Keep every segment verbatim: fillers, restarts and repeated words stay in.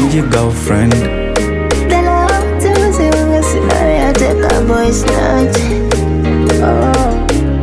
your girlfriend. Tell her how to say when you see her, I take a voice note. Oh,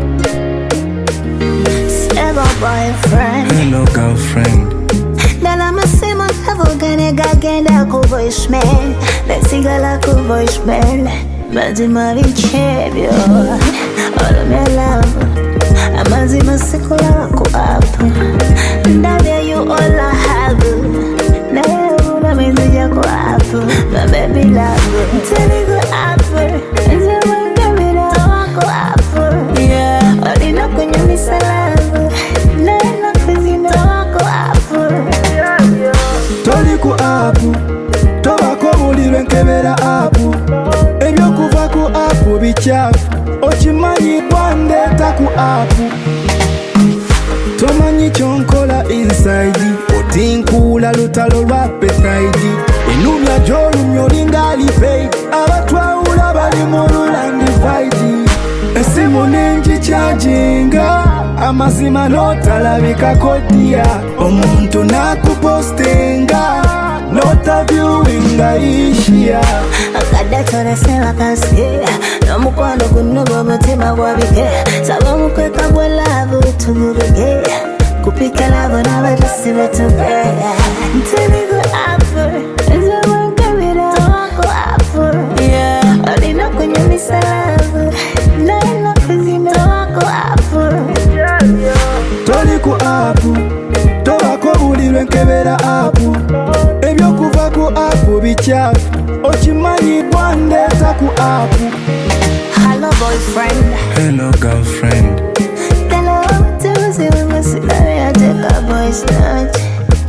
say my boyfriend. Hello girlfriend. Dala masema avogane gagenda ku voicemail. Nesigala ku voicemail. Mazima vichebyo. All my love. Amazima sikula ku up. Ndabya you all I have. Na you na menzija ku up. My baby love. Tell you up. Nze mwangabira ku up. Yeah. Olina kunyumisa love. Na na kuzina ku up. Toli ku apu, tobako bulirwe nkebera apu. Ebyokuva ku apu bichafu, okimanyi kwandeta ku apu. Tomanyi kyonkola inside, otinkula lutalo lwa appetite. Enumya gy'olumya olinga alipaid, abatwawula bali mu lulandi fight. Esimu nengikyajinga, amazima notalabika kodiya. Omuntu nakupostinga, notaviewinga ishiya. Akadatora sewa kansikia, nomukwano kunoba mutima gwabike. Saba mukweka gwa love tuguruge, kupika love n'abalisi betuge. Ntiri gu apu, nze wankabira wako apu. Olina kunyumisa love, naina kuzina wako apu. Toli ku apu, tobako bulirwe nkebera apu. Ebyokuva ku apu bichafu, okimanyi kwandeta ku apu. Hello boyfriend. Hello girlfriend. Tell her how to say when you see her, I take a voice note.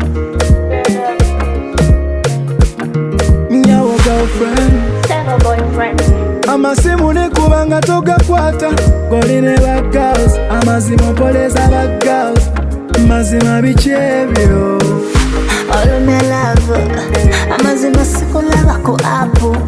Nyawo girlfriend. Tell her boyfriend. Amasimu nekubanga togakwata, goline ba girls. Amazima poleza ba girls, mazima bichebyo. All my love, amazima sikulaba ku apu.